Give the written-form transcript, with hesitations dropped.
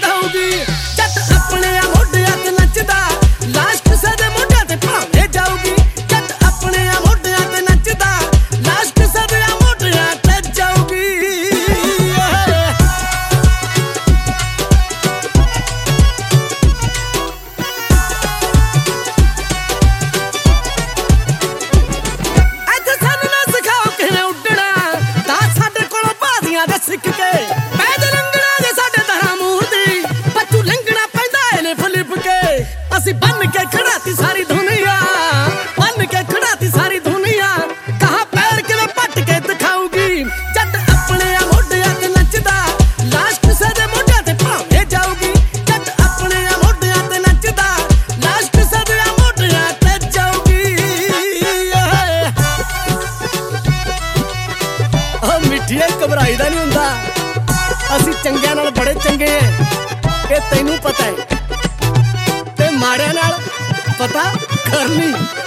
ਵਧਾਊਗੀ। ਜੱਟ ਆਪਣੇ ਮੋਢਿਆਂ ਤੇ ਨੱਚਦਾ, ਲਾਸ਼ ਕਿਸੇ ਦੇ ਮੋਢਿਆਂ ਤੇ ਭਾਵੇਂ ਜਾਊਗੀ। ਜੱਟ ਆਪਣੇ ਮੋਢਿਆਂ ਤੇ ਨੱਚਦਾ, ਲਾਸ਼ ਕਿਸੇ ਦੇ ਮੋਢਿਆਂ ਤੇ ਜਾਊਗੀ। ਸਿੱਖ ਕੇ ਪੈਦਲ ਲੰਘਣਾ ਜੇ ਸਾਡੇ ਤਰ੍ਹਾਂ ਮੂੰਹ ਦੀ, ਬੱਚੂ ਲੰਘਣਾ ਪੈਂਦਾ ਇਹਨੇ ਫਲਿਪ ਕੇ। ਅਸੀਂ ਬੰਨ ਕੇ ਖੜਾਤੀ ਸਾਰੀ ਦੁਨੀਆ, ਬੰਨ ਕੇ ਖੜਾਤੀ ਸਾਰੀ ਦੁਨੀਆ, ਕਹਾਂ ਪੈਰ ਕਿਵੇਂ ਪੱਟ ਕੇ ਦਿਖਾਊਗੀ। ਜੱਟ ਆਪਣੇ ਮੋਢਿਆਂ ਤੇ ਨੱਚਦਾ, ਲਾਸ਼ ਕਿਸੇ ਦੇ ਮੋਢਿਆਂ ਤੇ ਭਾਵੇਂ ਜਾਊਗੀ। ਜੱਟ ਆਪਣੇ ਮੋਢਿਆਂ ਤੇ ਨੱਚਦਾ, ਲਾਸ਼ ਕਿਸੇ ਦੇ ਮੋਢਿਆਂ ਤੇ ਜਾਊਗੀ। ਉਹ ਮਿੱਠੀਏ ਘਬਰਾਈ ਦਾ ਨਹੀਂ ਹੁੰਦਾ, ਅਸੀਂ ਚੰਗਿਆਂ ਨਾਲ ਬੜੇ ਚੰਗੇ ਐ, ਇਹ ਤੈਨੂੰ ਪਤਾ ਹੈ, ਤੇ ਮਾੜਿਆਂ ਨਾਲ ਪਤਾ ਕਰਨੀ।